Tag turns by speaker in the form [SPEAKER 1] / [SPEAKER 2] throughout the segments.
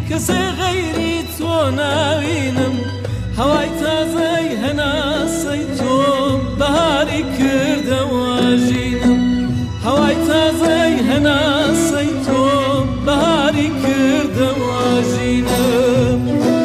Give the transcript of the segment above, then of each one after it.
[SPEAKER 1] کەسێ غەیری تۆ ناوینم هەوای تازەی هەناسەی تۆ بەهاری کردەوە ژینم هەوای تازەی هەناسەی تۆ بەهاری کردەوە ژینم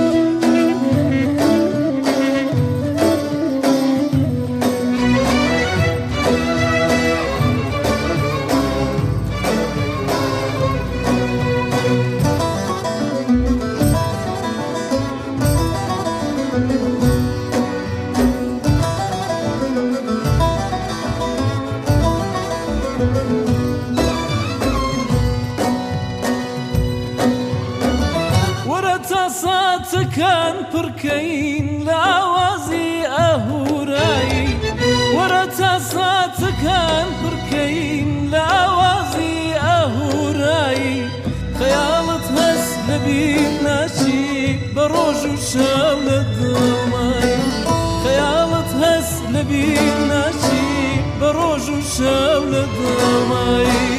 [SPEAKER 1] ساتەکان پڕکەین لە ئاوازی ئەهورایی وەرە تا ساتەکان پڕکەین لە ئاوازی ئەهورایی خەیاڵت هەست لە بیر ناچی بە ڕۆژ و شەو لە دڵمای خەیاڵت هەست لە بیر ناچی بە ڕۆژ و شەو لە دڵمای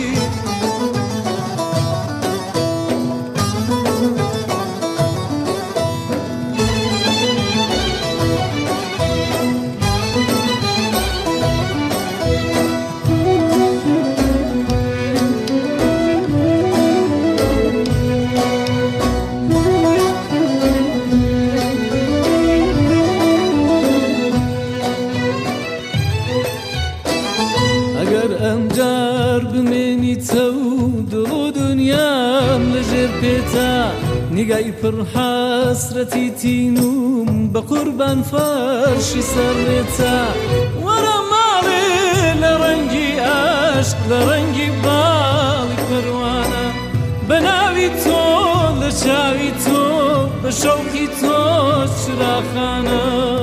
[SPEAKER 1] ئەمجار بمێنیتە و دڵ و دنیام لەژێر پێتا نیگای پڕ حەسرەتی تینوم بە قوربان فەرشی سەرێتا وەرە ماڵێ لە ڕەنگی عاشق لە ڕەنگی باڵی پەروانە بە ناوی تۆ لە چاوی تۆ بە شەوقی تۆ چراخانە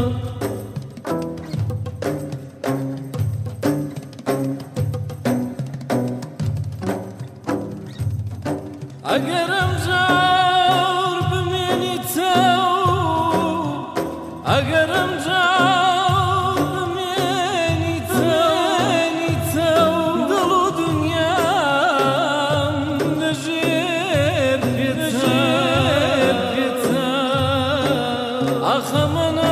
[SPEAKER 1] ئەگەر ئەمجار بمێنیتە ئەگەر ئەمجار بمێنیتە دڵ و دنیام لەژێر پێتا ئاخە منە